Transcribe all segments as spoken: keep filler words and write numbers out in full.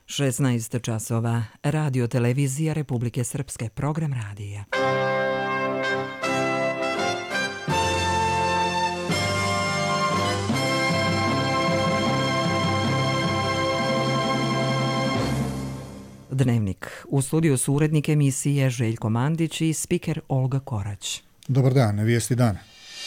šesnaest časova. Radio televizija Republike Srpske. Program radija. Dnevnik. U studiju su urednik emisije Željko Mandić i spiker Olga Korać. Dobar dan, vijesti dana.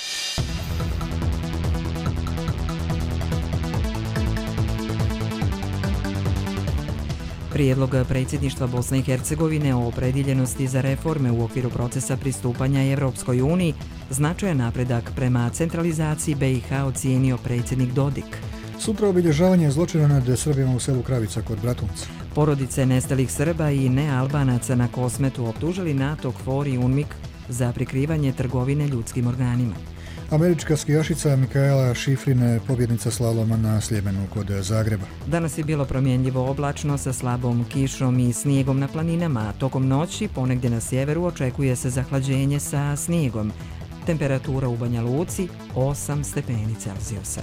Prijedlog predsjedništva Bosne i Hercegovine o opredjeljenosti za reforme u okviru procesa pristupanja Evropskoj uniji značajan napredak prema centralizaciji B i H ocijenio predsjednik Dodik. Sutra obilježavanje zločina nad Srbima u selu Kravica kod Bratunca. Porodice nestalih Srba i nealbanaca na Kosmetu optužili NATO, KFOR i UNMIK za prikrivanje trgovine ljudskim organima. Američka skijašica Mikaela Šifrin, pobjednica slaloma na Sljemenu kod Zagreba. Danas je bilo promjenljivo oblačno sa slabom kišom i snijegom na planinama. Tokom noći ponegdje na sjeveru očekuje se zahlađenje sa snijegom. Temperatura u Banja Luci osam stepeni Celzijusa.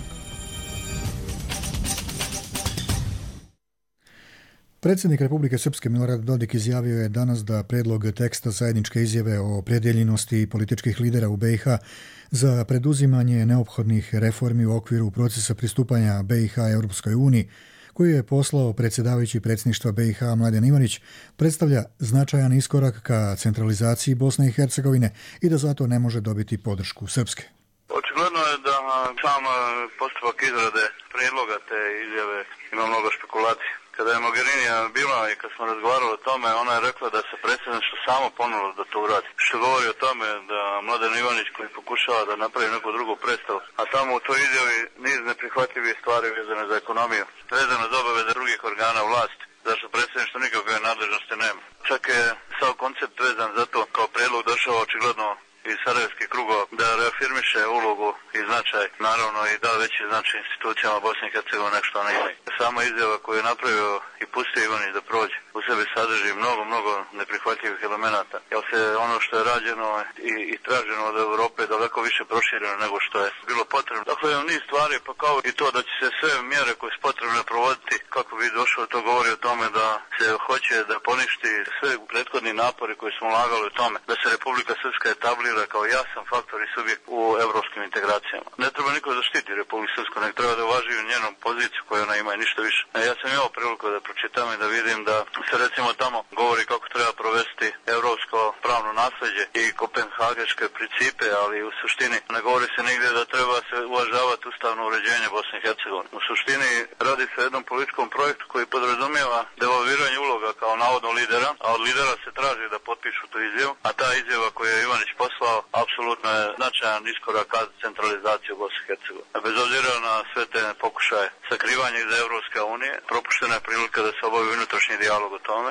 Predsjednik Republike Srpske Milorad Dodik izjavio je danas da predlog teksta zajedničke izjave o opredjeljenosti političkih lidera u B i H za preduzimanje neophodnih reformi u okviru procesa pristupanja B i H Europskoj uniji, koji je poslao predsjedavajući predsjedništva B i H Mladen Ivanić, predstavlja značajan iskorak ka centralizaciji Bosne i Hercegovine i da zato ne može dobiti podršku Srpske. Očigledno je da sam postupak izrade prijedloga te izjave ima mnogo špekulacija. Kada je Mogherini bila i kad smo razgovarali o tome, ona je rekla da se predsjedništvo samo ponulo da to uradi. Što govori o tome da Mladen Ivanić koji pokušava da napravi neku drugu predstavu, a tamo u toj izjavi niz neprihvatljivih stvari vezane za ekonomiju, vezane za obaveze drugih organa vlasti, zašto predsjedništvo nikakve nadležnosti nema. Čak je sav koncept vezan za to kao prijedlog došao očigledno iz sarajevskih krugova da reafirmiše ulogu i značaj, naravno i da veći značaj institucijama Bosne i Hercegovine nek što ona ima. Sama izjava koju je napravio i pustio Ivanić da prođe u sebi sadrži mnogo, mnogo neprihvatljivih elemenata. Jer se ono što je rađeno i, i traženo od Europe daleko više prošireno nego što je bilo potrebno. Dakle, niz stvari, pa kao i to da će se sve mjere koje su potrebne provoditi, kako bi došlo, to govori o tome da se hoće da poništi sve prethodni napori koji smo ulagali u tome, da se Republika Srpska etablira kao jasan faktor i subjekt u evropskim integracijama. Ne treba niko zaštiti Republiku Srpsku, nek treba da uvaži u njenom poziciju koju ona ima i ništa više. Ja sam imao priliku da pročitam i da vidim da se recimo tamo govori kako treba provesti evropsko pravno nasljeđe i kopenhageške principe, ali u suštini ne govori se nigdje da treba se uvažavati ustavno uređenje Bosne i Hercegovine. U suštini radi se o jednom političkom projektu koji podrazumijeva devalviranje uloga kao navodno lidera, a od lidera se traži da potpišu tu izjavu, a ta izjava koju je Ivanić poslao apsolutno je značajan iskorak ka centralizaciju Bosne i Hercegovine. Bez obzira na sve te pokušaje sakrivanja iza Evropske unije, propuštena je prilika da se obavi unutrašnji dijalog o tome.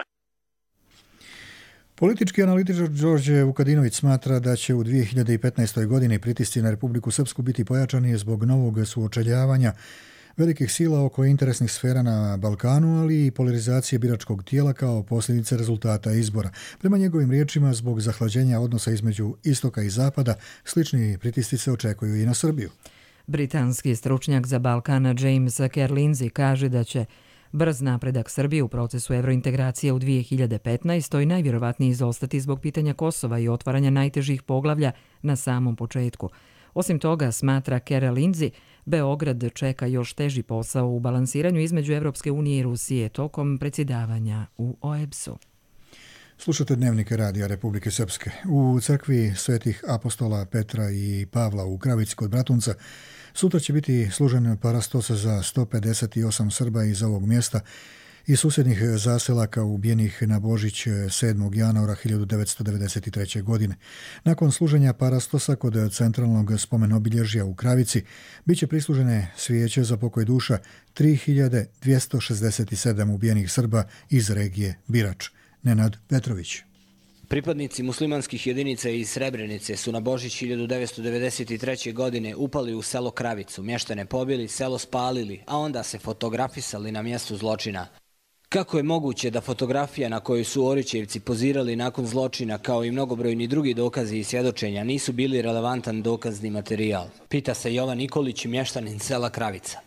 Politički analitičar Đorđe Vukadinović smatra da će u dvije hiljade petnaestoj. godini pritisci na Republiku Srpsku biti pojačani zbog novog suočeljavanja velikih sila oko interesnih sfera na Balkanu, ali i polarizacije biračkog tijela kao posljedice rezultata izbora. Prema njegovim riječima, zbog zahlađenja odnosa između istoka i zapada, slični pritisci se očekuju i na Srbiju. Britanski stručnjak za Balkana James Kerlinzi kaže da će brz napredak Srbije u procesu evrointegracije u dvije hiljade petnaestoj. najvjerovatnije izostati zbog pitanja Kosova i otvaranja najtežih poglavlja na samom početku. Osim toga, smatra Kerlinzi, Beograd čeka još teži posao u balansiranju između Evropske unije i Rusije tokom predsjedavanja u O E B S-u. Slušate dnevnike Radija Republike Srpske. U crkvi svetih apostola Petra i Pavla u Kravici kod Bratunca sutra će biti služen parastosa za sto pedeset osam Srba iz ovog mjesta i susjednih zaselaka ubijenih na Božić sedmog januara hiljadu devetsto devedeset treće. godine. Nakon služenja parastosa kod centralnog spomen obilježja u Kravici bit će prislužene svijeće za pokoj duša tri hiljade dvjesto šezdeset sedam ubijenih Srba iz regije Birač. Nenad Petrović. Pripadnici muslimanskih jedinica iz Srebrenice su na Božić hiljadu devetsto devedeset treće. godine upali u selo Kravicu, mještane pobili, selo spalili, a onda se fotografisali na mjestu zločina. Kako je moguće da fotografija na kojoj su Orićevci pozirali nakon zločina, kao i mnogobrojni drugi dokazi i svjedočenja, nisu bili relevantan dokazni materijal? Pita se Jovan Nikolić, mještanin sela Kravica.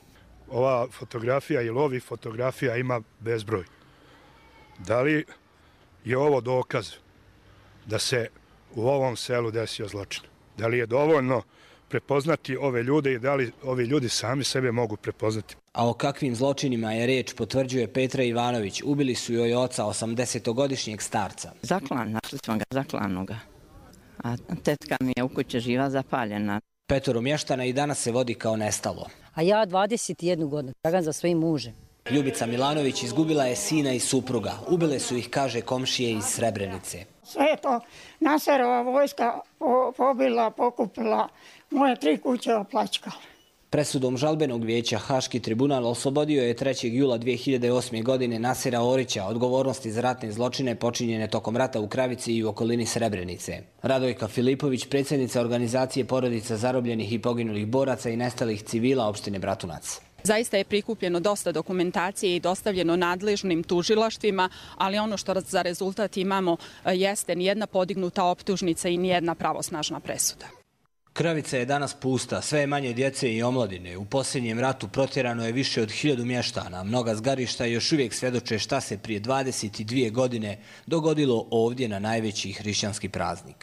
ova fotografija ili ovih fotografija ima bezbroj. Da li je ovo dokaz da se u ovom selu desio zločin? Da li je dovoljno prepoznati ove ljude i da li ovi ljudi sami sebe mogu prepoznati? A o kakvim zločinima je reč potvrđuje Petra Ivanović. Ubili su joj oca, osamdesetogodišnjeg starca. Zaklan, našli smo ga zaklanoga. A tetka mi je u kući živa zapaljena. Petoro mještana i danas se vodi kao nestalo. A ja dvadeset jednu godinu tragam za svojim mužem. Ljubica Milanović izgubila je sina i supruga. Ubile su ih, kaže, komšije iz Srebrenice. Sve je to Naserova vojska pobila, pokupila, moje tri kuće opljačkala. Presudom žalbenog vijeća Haški tribunal oslobodio je trećeg jula dvije hiljade osme. godine Nasera Orića odgovornosti za ratne zločine počinjene tokom rata u Kravici i u okolini Srebrenice. Radojka Filipović, predsjednica organizacije porodica zarobljenih i poginulih boraca i nestalih civila opštine Bratunac. Zaista je prikupljeno dosta dokumentacije i dostavljeno nadležnim tužilaštvima, ali ono što za rezultat imamo jeste nijedna podignuta optužnica i nijedna pravosnažna presuda. Kravica je danas pusta, sve je manje djece i omladine. U posljednjem ratu protjerano je više od hiljadu mještana. Mnoga zgarišta još uvijek svjedoče šta se prije dvadeset dvije godine dogodilo ovdje na najveći hrišćanski praznik.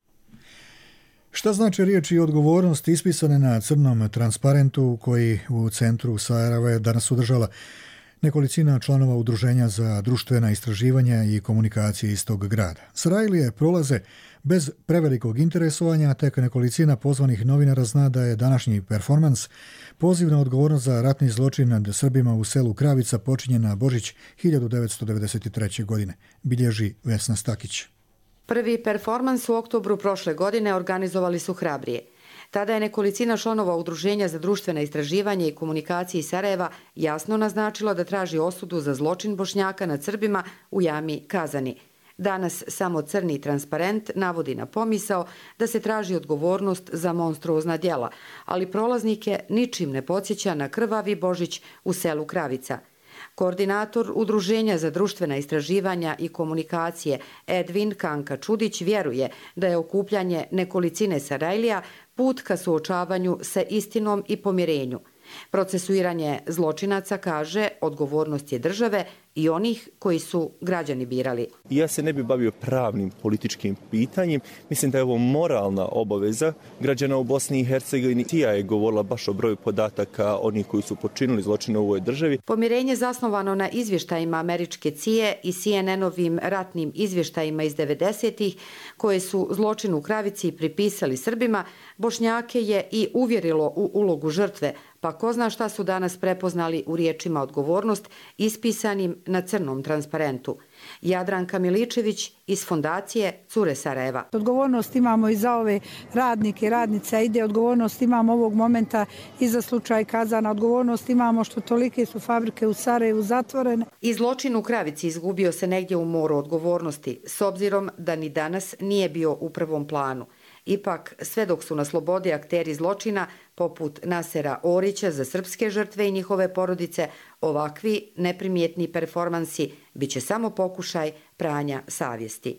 Šta znači riječ i odgovornost ispisane na crnom transparentu koji u centru Sarajeva danas održala nekolicina članova Udruženja za društvena istraživanja i komunikacije iz tog grada. Sarajlije prolaze bez prevelikog interesovanja, tek nekolicina pozvanih novinara zna da je današnji performans poziv na odgovornost za ratni zločin nad Srbima u selu Kravica počinjen na Božić hiljadu devetsto devedeset treće. godine, bilježi Vesna Stakić. Prvi performans u oktobru prošle godine organizovali su Hrabrije. Tada je nekolicina članova Udruženja za društvena istraživanja i komunikacije iz Sarajeva jasno naznačila da traži osudu za zločin Bošnjaka nad Srbima u jami Kazani. Danas samo crni transparent navodi na pomisao da se traži odgovornost za monstruozna djela, ali prolaznike ničim ne podsjeća na krvavi Božić u selu Kravica. Koordinator Udruženja za društvena istraživanja i komunikacije Edvin Kanka Čudić vjeruje da je okupljanje nekolicine Sarajlija put ka suočavanju sa istinom i pomirenju. Procesuiranje zločinaca, kaže, odgovornost je države i onih koji su građani birali. Ja se ne bi bavio pravnim političkim pitanjem. Mislim da je ovo moralna obaveza građana u Bosni i Hercegovini. Tija je govorila baš o broju podataka onih koji su počinili zločine u ovoj državi. Pomirenje zasnovano na izvještajima američke C I E i C N N-ovim ratnim izvještajima iz devedesetih koje su zločin u Kravici pripisali Srbima, Bošnjake je i uvjerilo u ulogu žrtve, pa ko zna šta su danas prepoznali u riječima odgovornost ispisanim na crnom transparentu. Jadranka Miličević iz fondacije Cure Sarajeva. Odgovornost imamo i za ove radnike, radnice, ide odgovornost imamo ovog momenta i za slučaj Kazana. Odgovornost imamo što tolike su fabrike u Sarajevu zatvorene. I zločin u Kravici izgubio se negdje u moru odgovornosti, s obzirom da ni danas nije bio u prvom planu. Ipak, sve dok su na slobodi akteri zločina, poput Nasera Orića za srpske žrtve i njihove porodice, ovakvi neprimjetni performansi biće samo pokušaj pranja savjesti.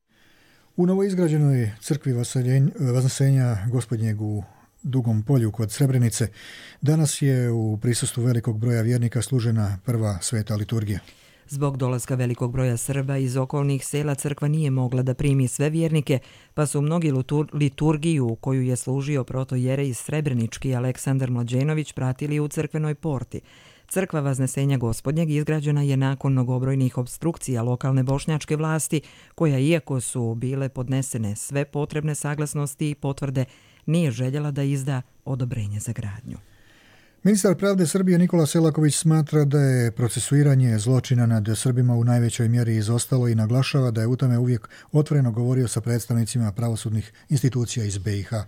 U novoizgrađenoj crkvi Vaznešenja Gospodnjeg u Dugom polju kod Srebrenice danas je u prisustvu velikog broja vjernika služena prva sveta liturgija. Zbog dolaska velikog broja Srba iz okolnih sela crkva nije mogla da primi sve vjernike, pa su mnogi liturgiju koju je služio protojerej Srebrenički Aleksandar Mlađenović pratili u crkvenoj porti. Crkva Vaznešenja Gospodnjeg izgrađena je nakon mnogobrojnih opstrukcija lokalne bošnjačke vlasti, koja iako su bile podnesene sve potrebne saglasnosti i potvrde, nije željela da izda odobrenje za gradnju. Ministar pravde Srbije Nikola Selaković smatra da je procesuiranje zločina nad Srbima u najvećoj mjeri izostalo i naglašava da je u tome uvijek otvoreno govorio sa predstavnicima pravosudnih institucija iz B i H.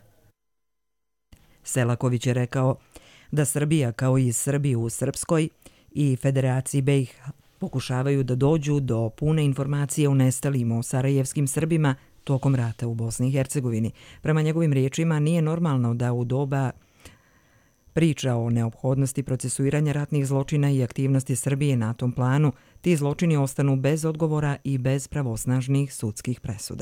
Selaković je rekao da Srbija kao i Srbi u Srpskoj i Federaciji B i H pokušavaju da dođu do pune informacije o nestalim o sarajevskim Srbima tokom rata u Bosni i Hercegovini. Prema njegovim riječima nije normalno da u doba priča o neophodnosti procesuiranja ratnih zločina i aktivnosti Srbije na tom planu, ti zločini ostanu bez odgovora i bez pravosnažnih sudskih presuda.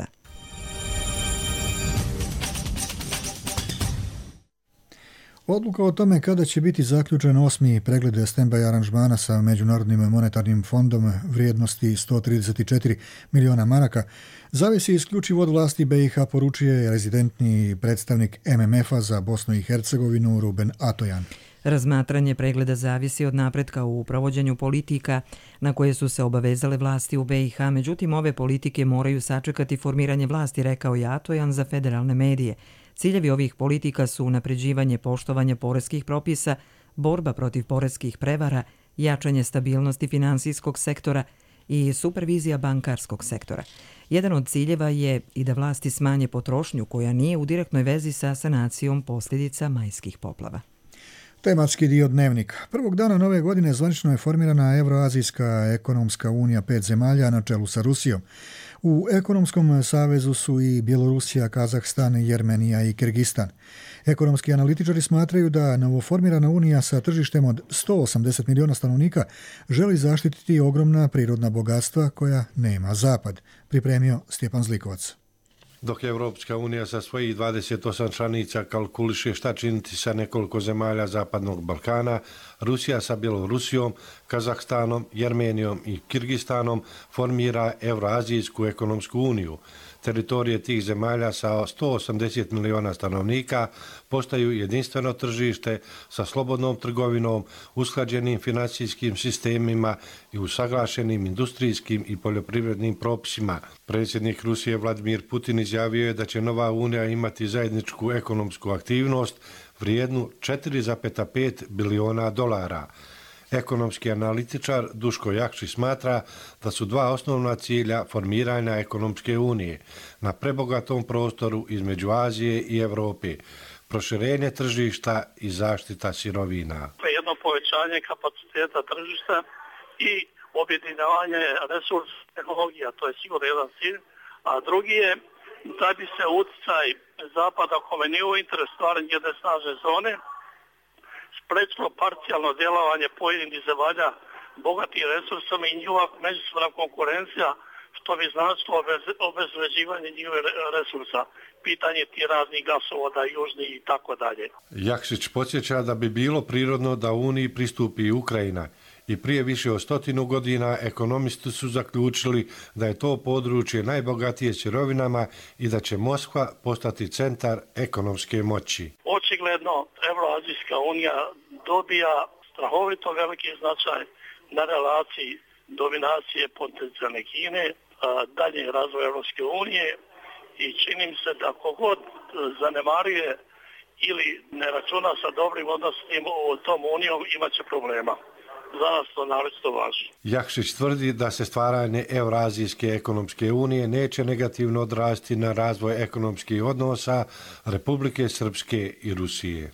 Odluka o tome kada će biti zaključen osmi pregled stand-by aranžmana sa Međunarodnim monetarnim fondom vrijednosti sto trideset četiri miliona maraka zavisi isključivo od vlasti B i H, poručuje rezidentni predstavnik M M F-a za Bosnu i Hercegovinu Ruben Atojan. Razmatranje pregleda zavisi od napretka u provođenju politika na koje su se obavezale vlasti u B i H, međutim ove politike moraju sačekati formiranje vlasti, rekao je Atojan za federalne medije. Ciljevi ovih politika su unapređivanje poštovanja poreskih propisa, borba protiv poreskih prevara, jačanje stabilnosti finansijskog sektora i supervizija bankarskog sektora. Jedan od ciljeva je i da vlasti smanje potrošnju koja nije u direktnoj vezi sa sanacijom posljedica majskih poplava. Tematski dio dnevnika. Prvog dana nove godine zvanično je formirana Evroazijska ekonomska unija pet zemalja na čelu sa Rusijom. U ekonomskom savezu su i Bjelorusija, Kazahstan, Jermenija i Kirgistan. Ekonomski analitičari smatraju da novoformirana unija sa tržištem od sto osamdeset miliona stanovnika želi zaštititi ogromna prirodna bogatstva koja nema Zapad, pripremio Stjepan Zlikovac. Dok je Evropska unija sa svojih dvadeset osam članica kalkuliše šta činiti sa nekoliko zemalja Zapadnog Balkana, Rusija sa Bjelorusijom, Kazahstanom, Jermenijom i Kirgistanom formira Evroazijsku ekonomsku uniju. Teritorije tih zemalja sa sto osamdeset miliona stanovnika postaju jedinstveno tržište sa slobodnom trgovinom, usklađenim financijskim sistemima i usaglašenim industrijskim i poljoprivrednim propisima. Predsjednik Rusije Vladimir Putin izjavio je da će nova unija imati zajedničku ekonomsku aktivnost vrijednu četiri zarez pet biliona dolara. Ekonomski analitičar Duško Jakšić smatra da su dva osnovna cilja formiranja ekonomske unije na prebogatom prostoru između Azije i Evrope, proširenje tržišta i zaštita sirovina. Jedno povećanje kapaciteta tržišta i objedinjavanje resursa tehnologija, to je sigurno jedan cilj, a drugi je da bi se utjecaj Zapada kome nije u interes stvaranje jedne snažne zone, sprečilo parcijalno djelovanje pojedinih zemalja bogatih resursama i njihova međusobna konkurencija, što bi značilo obezvređivanje njihovih resursa, pitanje ti raznih gasovoda, južnih i tako dalje. Jakšić podsjeća da bi bilo prirodno da Uniji pristupi i Ukrajina i prije više od stotinu godina ekonomisti su zaključili da je to područje najbogatije sirovinama i da će Moskva postati centar ekonomske moći. Očigledno, Evroazijska unija dobija strahovito veliki značaj na relaciji dominacije potencijalne Kine, dalje razvoj Evropske unije i čini mi se da kogod zanemaruje ili ne računa sa dobrim odnosima u tom unijom imaće problema. Za nas to naročito važno. Jakšić tvrdi da se stvaranje Evroazijske ekonomske unije neće negativno odraziti na razvoj ekonomskih odnosa Republike Srpske i Rusije.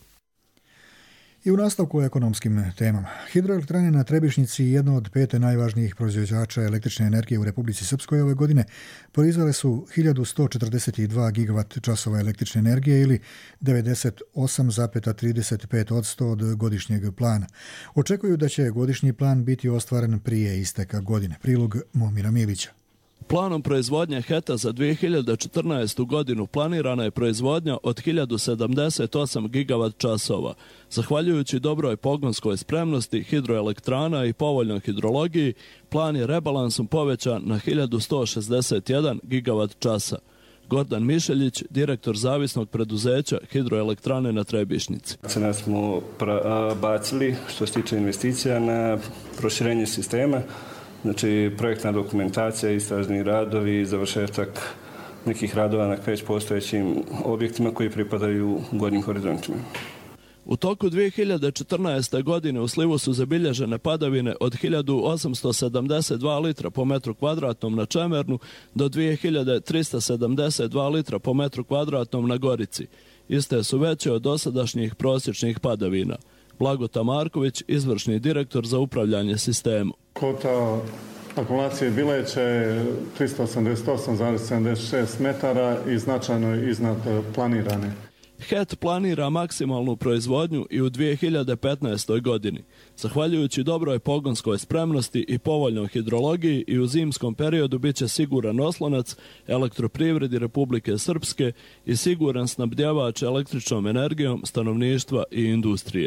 I u nastavku o ekonomskim temama. Hidroelektrane na Trebišnjici, jedno od pet najvažnijih proizvođača električne energije u Republici Srpskoj ove godine, proizvele su hiljadu sto četrdeset dva gigavat časova električne energije ili devedeset osam zarez trideset pet posto od godišnjeg plana. Očekuju da će godišnji plan biti ostvaren prije isteka godine. Prilog Momira Milića. Planom proizvodnje H E T-a za dvije hiljade četrnaestu. godinu planirana je proizvodnja od hiljadu sedamdeset osam gigavat časova. Zahvaljujući dobroj pogonskoj spremnosti hidroelektrana i povoljnoj hidrologiji, plan je rebalansom povećan na hiljadu sto šezdeset jedan gigavat časa. Gordan Mišeljić, direktor zavisnog preduzeća Hidroelektrane na Trebišnjici. Cena smo bacili što se tiče investicija na proširenje sistema. Znači, projektna dokumentacija, istražni radovi, završetak nekih radova na već postojećim objektima koji pripadaju gornjim horizontima. U toku dvije hiljade četrnaeste. godine u slivu su zabilježene padavine od hiljadu osamsto sedamdeset dva litra po metru kvadratnom na Čemernu do dvije hiljade trista sedamdeset dva litra po metru kvadratnom na Gorici. Iste su veće od dosadašnjih prosječnih padavina. Blagota Marković, izvršni direktor za upravljanje sistemom. Kvota akumulacije Bileće tristo osamdeset osam zarez sedamdeset šest metara i značajno iznad planirane. H E T planira maksimalnu proizvodnju i u dvije hiljade petnaestoj. godini. Zahvaljujući dobroj pogonskoj spremnosti i povoljnoj hidrologiji i u zimskom periodu bit će siguran oslonac elektroprivredi Republike Srpske i siguran snabdjevač električnom energijom stanovništva i industrije.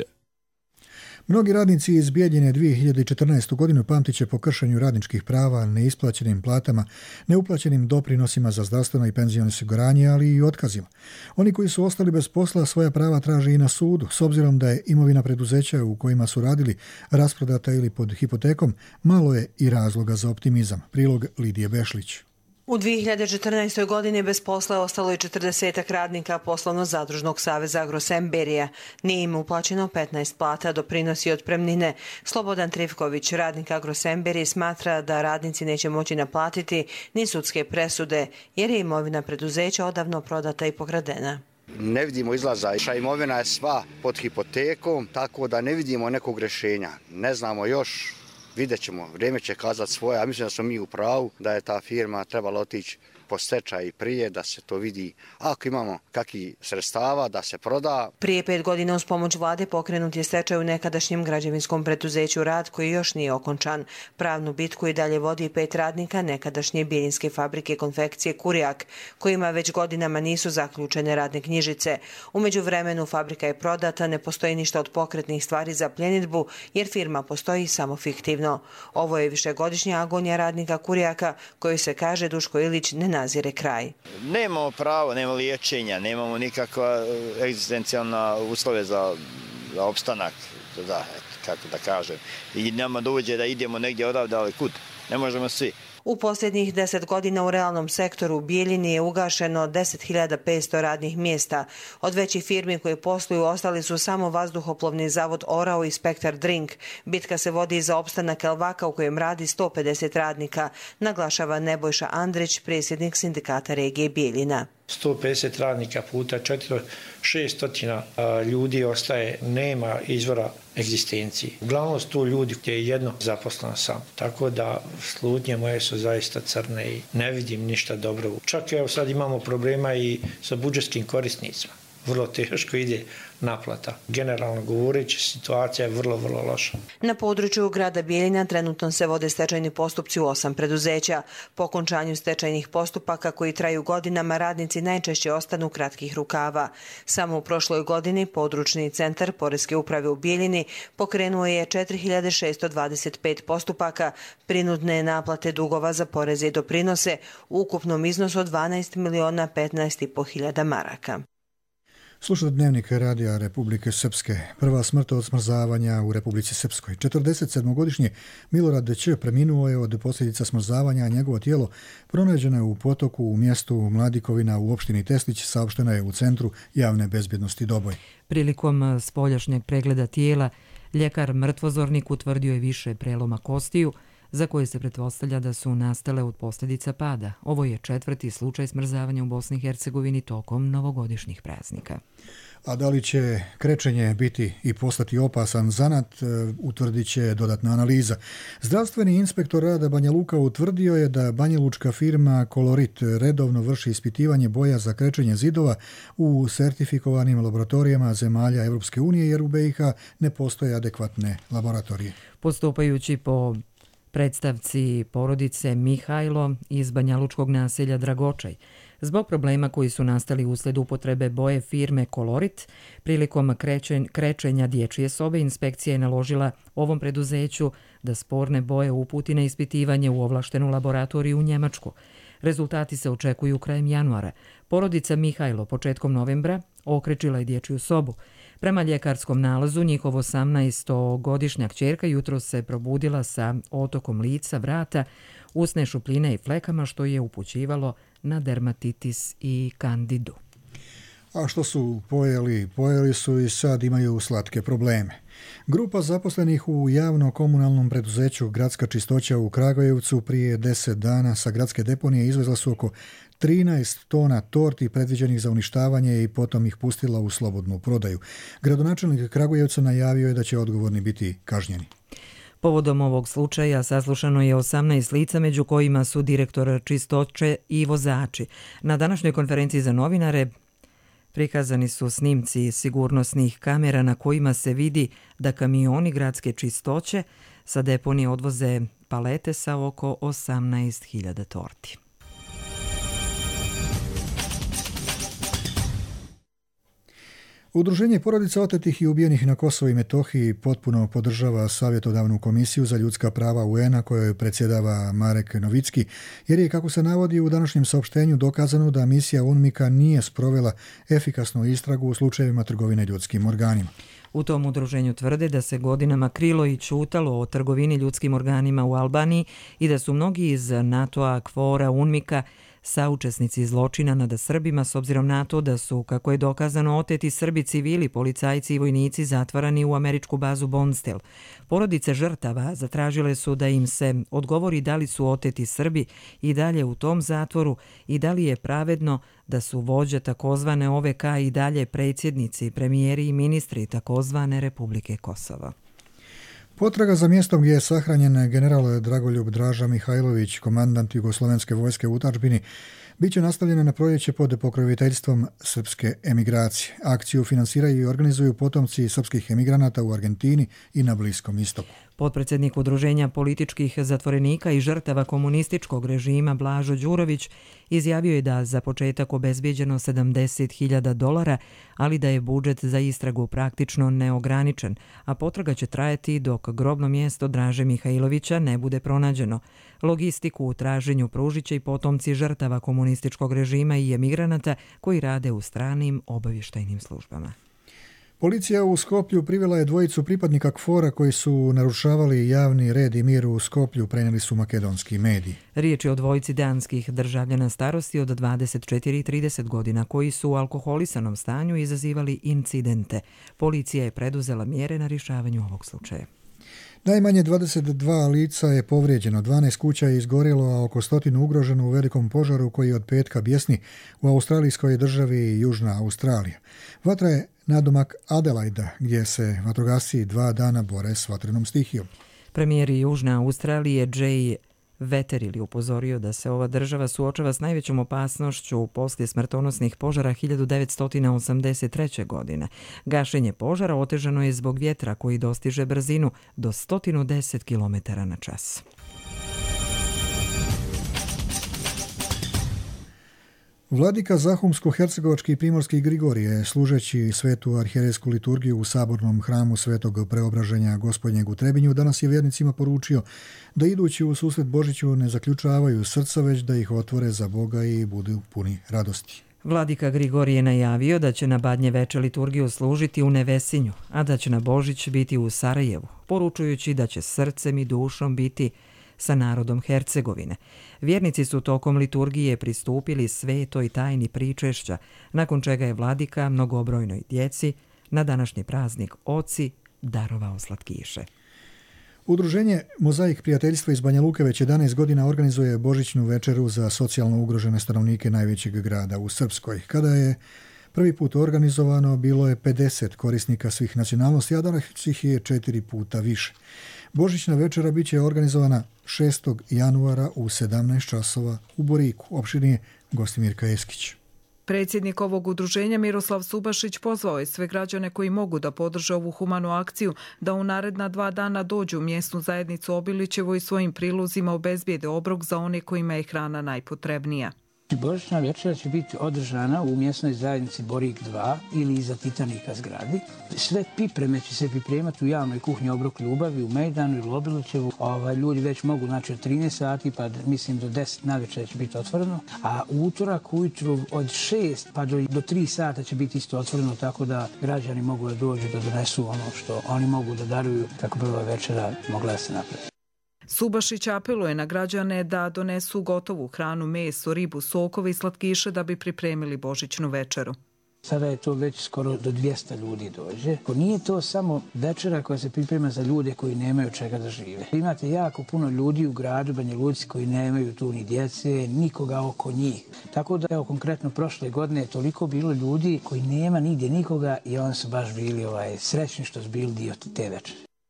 Mnogi radnici iz Bijeljine dvije hiljade četrnaestu. godinu pamtit će po kršenju radničkih prava, neisplaćenim platama, neuplaćenim doprinosima za zdravstveno i penzijsko osiguranje, ali i otkazima. Oni koji su ostali bez posla svoja prava traže i na sudu, s obzirom da je imovina preduzeća u kojima su radili rasprodata ili pod hipotekom, malo je i razloga za optimizam. Prilog Lidije Bešlić. U dvije hiljade četrnaestoj. godini bez posla ostalo je četrdesetak radnika Poslovno-zadružnog saveza Agrosemberija. Nije im uplaćeno petnaest plata, doprinosi otpremnine. Slobodan Trivković, radnik Agrosemberije, smatra da radnici neće moći naplatiti ni sudske presude, jer je imovina preduzeća odavno prodata i pokradena. Ne vidimo izlaza. Imovina je sva pod hipotekom, tako da ne vidimo nekog rješenja. Ne znamo još. Vidjet ćemo, vrijeme će kazati svoje, a mislim da smo mi u pravu da je ta firma trebala otići po stečaj prije, da se to vidi. Ako imamo kakvih sredstava, da se proda. Prije pet godina uz pomoć vlade pokrenut je stečaj u nekadašnjem građevinskom preduzeću Rad, koji još nije okončan. Pravnu bitku i dalje vodi pet radnika nekadašnje bijeljinske fabrike konfekcije Kurijak, kojima već godinama nisu zaključene radne knjižice. U međuvremenu fabrika je prodata, ne postoji ništa od pokretnih stvari za pljenidbu, jer firma postoji samo fiktivno. Ovo je višegodišnja agonija radnika Kurijaka, koju se kaže Duško Ilić ne nazire kraj. Nemamo pravo, nemamo liječenja, nemamo nikakva egzistencijalna uslove za, za opstanak, da, kako da kažem. I nama dođe da idemo negdje odavde, ali kud? Ne možemo svi. U posljednjih deset godina u realnom sektoru u Bijeljini je ugašeno deset hiljada petsto radnih mjesta. Od većih firmi koje posluju ostali su samo vazduhoplovni zavod Orao i Spektar Drink. Bitka se vodi za opstanak Elvaka u kojem radi sto pedeset radnika, naglašava Nebojša Andrić, predsjednik sindikata regije Bijeljina. sto pedeset radnika puta četiri šest stotina ljudi ostaje, nema izvora egzistencije. Uglavnom su to ljudi gdje je jedno zaposleno sam. Tako da slutnje moje su zaista crne i ne vidim ništa dobro. Čak evo sad imamo problema i sa budžetskim korisnicima. Vrlo teško ide naplata. Generalno govoreći, situacija je vrlo, vrlo loša. Na području grada Bijeljina trenutno se vode stečajni postupci u osam preduzeća. Po okončanju stečajnih postupaka koji traju godinama, radnici najčešće ostanu kratkih rukava. Samo u prošloj godini područni centar Poreske uprave u Bijeljini pokrenuo je četiri hiljade šesto dvadeset pet postupaka prinudne naplate dugova za poreze i doprinose u ukupnom iznosu od dvanaest miliona petnaest i po hiljada maraka. Slušate Dnevnik radija Republike Srpske. Prva smrt od smrzavanja u Republici Srpskoj. četrdesetsedmogodišnji Milorad Ć. preminuo je od posljedica smrzavanja, a njegovo tijelo pronađeno je u potoku u mjestu Mladikovina u opštini Teslić, saopšteno je u Centru javne bezbjednosti Doboj. Prilikom spoljašnjeg pregleda tijela, ljekar mrtvozornik utvrdio je više preloma kostiju, za koje se pretpostavlja da su nastale od posljedica pada. Ovo je četvrti slučaj smrzavanja u Bosni i Hercegovini tokom novogodišnjih praznika. A da li će krečenje biti i postati opasan zanat, utvrdit će dodatna analiza. Zdravstveni inspektor rada Banja Luka utvrdio je da banjalučka firma Kolorit redovno vrši ispitivanje boja za krečenje zidova u sertifikovanim laboratorijama zemalja Evropske unije, jer u B i H ne postoje adekvatne laboratorije. Postupajući po predstavci porodice Mihajlo iz banjalučkog naselja Dragočaj, zbog problema koji su nastali usled upotrebe boje firme Kolorit, prilikom krećen, krečenja dječje sobe, inspekcija je naložila ovom preduzeću da sporne boje uputi na ispitivanje u ovlaštenu laboratoriju u Njemačku. Rezultati se očekuju krajem januara. Porodica Mihajlo početkom novembra okrečila je dječju sobu. Prema ljekarskom nalazu, njihov osamnaestogodišnja kćerka jutro se probudila sa otokom lica, vrata, usne šupljine i flekama, što je upućivalo na dermatitis i kandidu. A što su pojeli? Pojeli su i sad imaju slatke probleme. Grupa zaposlenih u javno-komunalnom preduzeću Gradska čistoća u Kragujevcu prije deset dana sa gradske deponije izvezla su oko trinaest tona torti predviđenih za uništavanje i potom ih pustila u slobodnu prodaju. Gradonačelnik Kragujevca najavio je da će odgovorni biti kažnjeni. Povodom ovog slučaja saslušano je osamnaest lica, među kojima su direktor čistoće i vozači. Na današnjoj konferenciji za novinare Prikazani su snimci sigurnosnih kamera na kojima se vidi da kamioni gradske čistoće sa deponije odvoze palete sa oko osamnaest hiljada torti. Udruženje porodica otetih i ubijenih na Kosovu i Metohiji potpuno podržava savjetodavnu komisiju za ljudska prava U N-a kojoj predsjedava Marek Novicki, jer je, kako se navodi u današnjem saopštenju, dokazano da misija UNMIK-a nije sprovela efikasnu istragu u slučajevima trgovine ljudskim organima. U tom udruženju tvrde da se godinama krilo i ćutalo o trgovini ljudskim organima u Albaniji i da su mnogi iz NATO-a, KFOR-a, UNMIK-a saučesnici zločina nad Srbima s obzirom na to da su, kako je dokazano, oteti Srbi civili, policajci i vojnici zatvarani u američku bazu Bonstel. Porodice žrtava zatražile su da im se odgovori da li su oteti Srbi i dalje u tom zatvoru i da li je pravedno da su vođe takozvane O V K i dalje predsjednici, premijeri i ministri takozvane Republike Kosova. Potraga za mjestom gdje je sahranjen general Dragoljub Draža Mihajlović, komandant jugoslovenske vojske u Udžbini, bit će nastavljena na proljeće pod pokroviteljstvom srpske emigracije. Akciju finansiraju i organizuju potomci srpskih emigranata u Argentini i na Bliskom istoku. Potpredsjednik Udruženja političkih zatvorenika i žrtava komunističkog režima Blažo Đurović izjavio je da za početak obezbijeđeno sedamdeset hiljada dolara, ali da je budžet za istragu praktično neograničen, a potraga će trajati dok grobno mjesto Draže Mihajlovića ne bude pronađeno. Logistiku u traženju pružit će i potomci žrtava komunističkog režima i emigranata koji rade u stranim obavještajnim službama. Policija u Skoplju privela je dvojicu pripadnika KFOR-a koji su narušavali javni red i mir u Skoplju, prenijeli su makedonski mediji. Riječ je o dvojici danskih državljana starosti od dvadeset četiri i trideset godina koji su u alkoholisanom stanju izazivali incidente. Policija je preduzela mjere na rješavanju ovog slučaja. Najmanje dvadeset dva lica je povrijeđeno, dvanaest kuća je izgorjelo, a oko stotinu ugroženo u velikom požaru koji od petka bjesni u australijskoj državi Južna Australija. Vatra je nadomak Adelaida, gdje se vatrogasci dva dana bore s vatrenom stihijom. Premijer Južne Australije Jay Veterili upozorio da se ova država suočava s najvećom opasnošću poslije smrtonosnih požara hiljadu devetsto osamdeset treće. godine. Gašenje požara otežano je zbog vjetra koji dostiže brzinu do sto deset kilometara na čas. Vladika Zahumsko-hercegovački i primorski Grigorije, služeći svetu arhijerejsku liturgiju u sabornom hramu Svetog Preobraženja Gospodnjeg u Trebinju, danas je vjernicima poručio da idući u susret Božiću ne zaključavaju srca, već da ih otvore za Boga i budu puni radosti. Vladika Grigorije je najavio da će na Badnje veče liturgiju služiti u Nevesinju, a da će na Božić biti u Sarajevu, poručujući da će srcem i dušom biti sa narodom Hercegovine. Vjernici su tokom liturgije pristupili svetoj tajni pričešća, nakon čega je vladika mnogobrojnoj djeci na današnji praznik oci darovao slatkiše. Udruženje Mozaik prijateljstva iz Banja Luke već jedanaest godina organizuje božićnu večeru za socijalno ugrožene stanovnike najvećeg grada u Srpskoj. Kada je prvi put organizovano, bilo je pedeset korisnika svih nacionalnosti, a danas ih je četiri puta više. Božićna večera bit će organizovana šestog januara u sedamnaest časova u Boriku, opširnije Gostimirka Eskić. Predsjednik ovog udruženja Miroslav Subašić pozvao je sve građane koji mogu da podrže ovu humanu akciju da u naredna dva dana dođu u mjesnu zajednicu Obilićevo i svojim prilozima obezbijede obrok za one kojima je hrana najpotrebnija. Božićna večera će biti održana u mjesnoj zajednici Borik dva ili iza Titanika zgradi. Sve pripreme će se pripremati u javnoj kuhinji Obrok ljubavi u Mejdanu ili Obilićevu. Ovaj, ljudi već mogu, znači od trinaest sati pa mislim do deset navečer će biti otvoreno, a utorak ujutru od šest pa do, do tri sata će biti isto otvoreno, tako da građani mogu da dođu da donesu ono što oni mogu da daruju kako bi ova večera mogla da se napravi. Subašić apeluje na građane da donesu gotovu hranu, meso, ribu, sokove i slatkiše da bi pripremili božićnu večeru. Sada je to već skoro do dvjesto ljudi dođe. Nije to samo večera koja se priprema za ljude koji nemaju čega da žive. Imate jako puno ljudi u gradu Banja Luci koji nemaju tu ni djece, nikoga oko njih. Tako da, evo, konkretno prošle godine je toliko bilo ljudi koji nema nigdje nikoga i oni su baš bili ovaj, srećni što su bili dio te večere.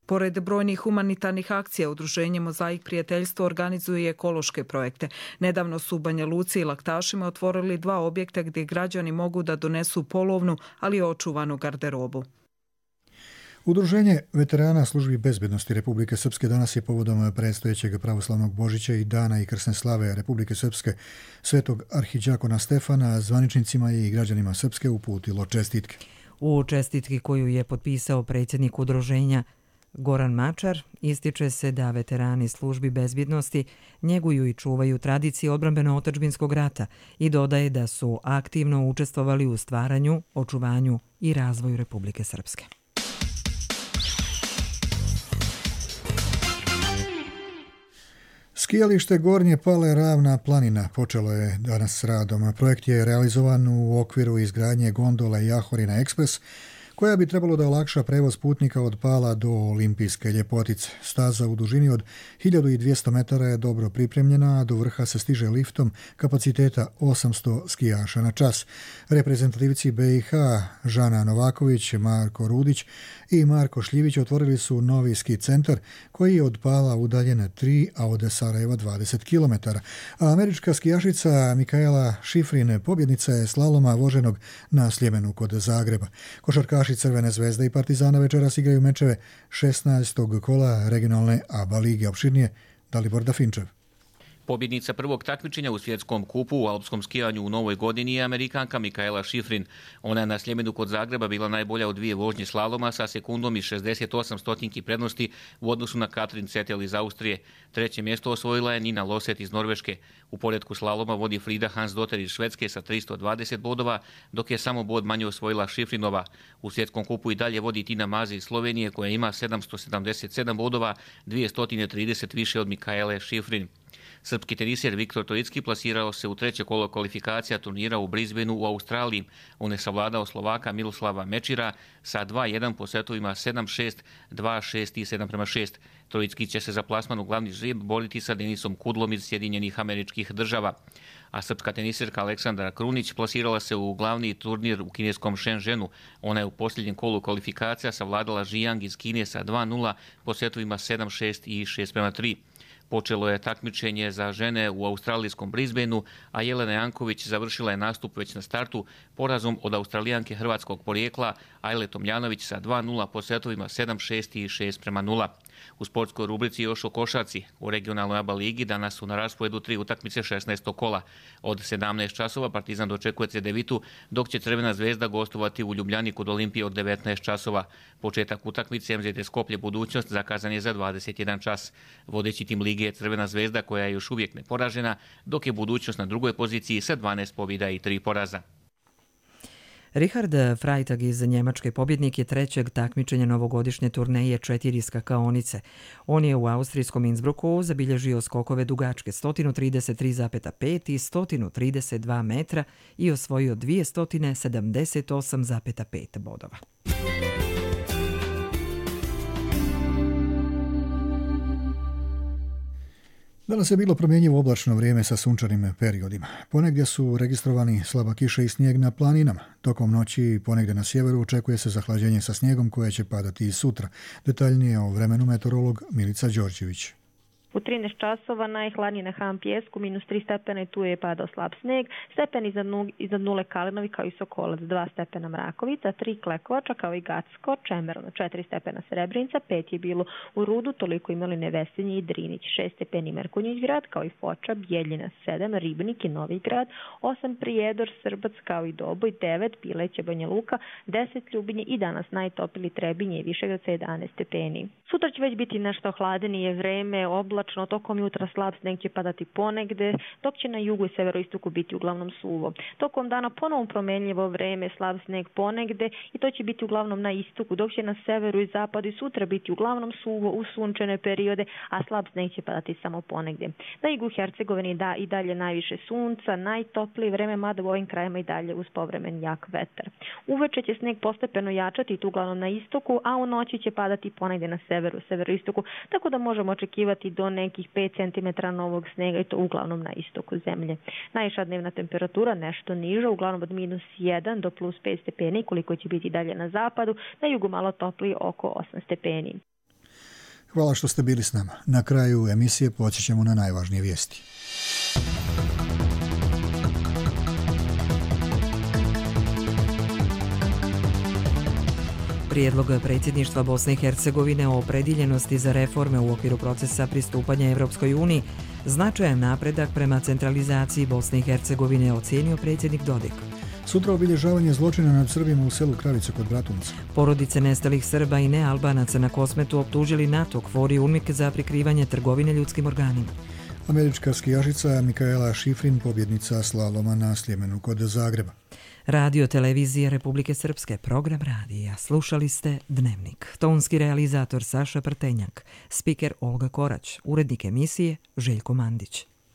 Pored brojnih humanitarnih akcija, udruženje Mozaik prijateljstvo organizuje i ekološke projekte. Nedavno su u Banja Luci i Laktašima otvorili dva objekta gdje građani mogu da donesu polovnu, ali očuvanu garderobu. Udruženje veterana službi bezbednosti Republike Srpske danas je povodom predstojećeg pravoslavnog Božića i dana i krsne slave Republike Srpske svetog arhidžakona Stefana zvaničnicima i građanima Srpske uputilo čestitke. U čestitki koju je potpisao predsjednik udruženja Goran Mačar, ističe se da veterani službi bezbjednosti njeguju i čuvaju tradicije odbrambeno-otadžbinskog rata i dodaje da su aktivno učestvovali u stvaranju, očuvanju i razvoju Republike Srpske. Skijalište Gornje Pale Ravna planina počelo je danas s radom. Projekt je realizovan u okviru izgradnje gondole Jahorina Ekspres, koja bi trebalo da olakša prevoz putnika od Pala do Olimpijske ljepotice. Staza u dužini od hiljadu dvjesto metara je dobro pripremljena, a do vrha se stiže liftom kapaciteta osamsto skijaša na čas. Reprezentativci B i H Žana Novaković, Marko Rudić i Marko Šljivić otvorili su novi ski centar koji je od Pala udaljen tri, a od Sarajeva dvadeset kilometara. A američka skijašica Mikaela Šifrin pobjednica je slaloma voženog na Sljemenu kod Zagreba. Košarkaši Crvene zvezde i Partizana večeras igraju mečeve šesnaestog kola regionalne A B A lige. Opširnije Dalibor Dafinčev. Pobjednica prvog takmičenja u svjetskom kupu u alpskom skijanju u novoj godini je Amerikanka Mikaela Šifrin. Ona je na Sljemenu kod Zagreba bila najbolja od dvije vožnje slaloma sa sekundom i šezdeset osam stotinki prednosti u odnosu na Katrin Cetel iz Austrije. Treće mjesto osvojila je Nina Loset iz Norveške. U poredku slaloma vodi Frida Hansdotter iz Švedske sa tristo dvadeset bodova, dok je samo bod manje osvojila Šifrinova. U svjetskom kupu i dalje vodi Tina Maze iz Slovenije koja ima sedamsto sedamdeset sedam bodova, dvjesto trideset više od Mikaele Šifrin. Srpski teniser Viktor Trojicki plasirao se u treće kolo kvalifikacija turnira u Brisbaneu u Australiji. On je savladao Slovaka Miloslava Mečira sa dva jedan po setovima sedam šest, dva šest i sedam prema šest. Trojicki će se za plasman u glavni žreb boriti sa Denisom Kudlom iz Sjedinjenih Američkih Država. A srpska teniserka Aleksandra Krunić plasirala se u glavni turnir u kineskom Shenzhenu. Ona je u posljednjem kolu kvalifikacija savladala Zhiyang iz Kine sa dva nula po setovima sedam šest i šest prema tri. Počelo je takmičenje za žene u australijskom Brisbaneu, a Jelena Janković završila je nastup već na startu porazom od Australijanke hrvatskog porijekla Ajle Tomljanović sa dva nula po setovima sedam šest i šest prema nula. U sportskoj rubrici još o košarci. U regionalnoj A B A ligi danas su na rasporedu tri utakmice šesnaestog kola. Od sedamnaest časova Partizan dočekuje Cedevitu, dok će Crvena zvezda gostovati u Ljubljani kod Olimpije od devetnaest časova. Početak utakmice M Z T Skoplje Budućnost zakazan je za dvadeset jedan čas. Vodeći tim lige je Crvena zvezda koja je još uvijek neporažena, dok je Budućnost na drugoj poziciji sa dvanaest pobjeda i tri poraza. Richard Freitag iz Njemačke pobjednik je trećeg takmičenja novogodišnje turneje četiri skakaonice. On je u austrijskom Innsbrucku zabilježio skokove dugačke sto trideset tri zarez pet i sto trideset dva metra i osvojio dvjesto sedamdeset osam zarez pet bodova. Danas je bilo promjenjivo oblačno vrijeme sa sunčanim periodima. Ponegdje su registrovani slaba kiša i snijeg na planinama. Tokom noći ponegdje na sjeveru očekuje se zahlađenje sa snijegom koje će padati i sutra. Detaljnije o vremenu meteorolog Milica Đorđević. U trinaest časova najhladnije na Ham Pjesku, minus tri stepena i tu je padao slab sneg, stepen iznad, nu, iznad nule Kalinovi kao i Sokolac, dva stepena Mrakovica, tri Klekovača kao i Gacko, Čemerno, četiri stepena Srebrenica, pet je bilo u Rudu, toliko imali Nevesinje i Drinić, šest stepeni Merkonjić grad kao i Foča, Bjeljina, sedam, Ribnik i Novi grad, osam Prijedor, Srbac kao i Doboj, devet Pileće, Banja Luka, deset Ljubinje i danas najtopliji Trebinje i Višegrad sa jedanaest stepeni. Sutra će već biti nešto hladnije vreme, oblačno, tokom jutra slab sneg će padati ponegde, dok će na jugu i severoistoku biti uglavnom suvo. Tokom dana ponovo promenljivo vreme, slab sneg ponegde i to će biti uglavnom na istoku, dok će na severu i zapadu i sutra biti uglavnom suvo u sunčane periode, a slab sneg će padati samo ponegde. Na jugu Hercegovini da i dalje najviše sunca, najtoplije vreme, mada u ovim krajima i dalje uz povremen jak vetar. Uveče će sneg postepeno jačati i tu uglavnom na istoku, a u noći će padati ponegde na severu, severoistoku, tako da možemo očekivati do nekih pet centimetara novog snega i to uglavnom na istoku zemlje. Najviša dnevna temperatura nešto niža, uglavnom od minus jedan do plus pet stepeni, koliko će biti dalje na zapadu, na jugu malo toplije oko osam stepeni. Hvala što ste bili s nama. Na kraju emisije podsjećamo na najvažnije vijesti. Prijedlog predsjedništva Bosne i Hercegovine o opredjeljenosti za reforme u okviru procesa pristupanja Evropskoj uniji značajan napredak prema centralizaciji Bosne i Hercegovine, ocijenio predsjednik Dodik. Sutra obilježavanje zločina nad Srbima u selu Kravica kod Bratunca. Porodice nestalih Srba i nealbanaca na Kosmetu optužili NATO KFOR i UNMIK za prikrivanje trgovine ljudskim organima. Američka skijašica Mikaela Šifrin, pobjednica slaloma na Sljemenu kod Zagreba. Radio televizije Republike Srpske, program radija. Slušali ste Dnevnik. Tonski realizator Saša Prtenjak, spiker Olga Korać, urednik emisije Željko Mandić.